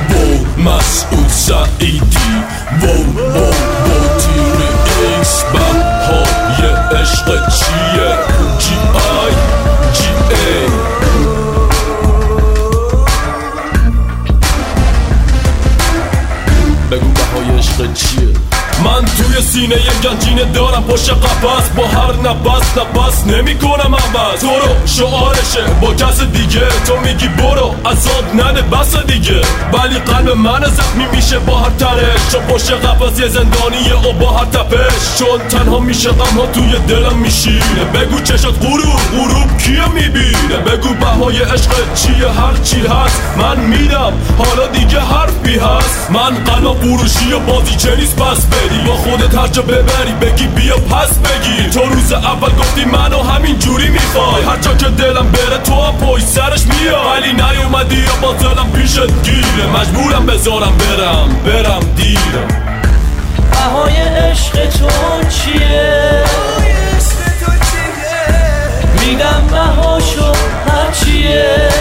مسعود سعیدی وو تیر ایکس بهای عشق چیه جی آی جی ای بگو بهای عشق چیه من توی سینه گنجینه دارم پشت قفس با هر نفس نمی کنم عوض تو رو شعارشه با کس دیگه تو میگی برو عذاب نده بس دیگه ولی قلب من زخمی میشه با هر ترش چون پشت قفس یه زندانیه و با هر تپش چون تنها میشه غمها توی دلم میشینه بگو چشات غروب کیه میبینه بگو بهای عشق چیه هر چی هست من میدم حالا دیگه حرفی هست من قلب فروشی و بازیچه نیست پس بدی با خودت هر جا ببری بگی بیا پس بگی تو روز اول گفتی منو همین جوری میخوای هر جا که دلم بره تو هم پشت سرش میای ولی نیومدی یا با دلم پیشت گیره مجبورم بذارم برم دیرم بهای عشق تو چیه میگم بهاشو هر چیه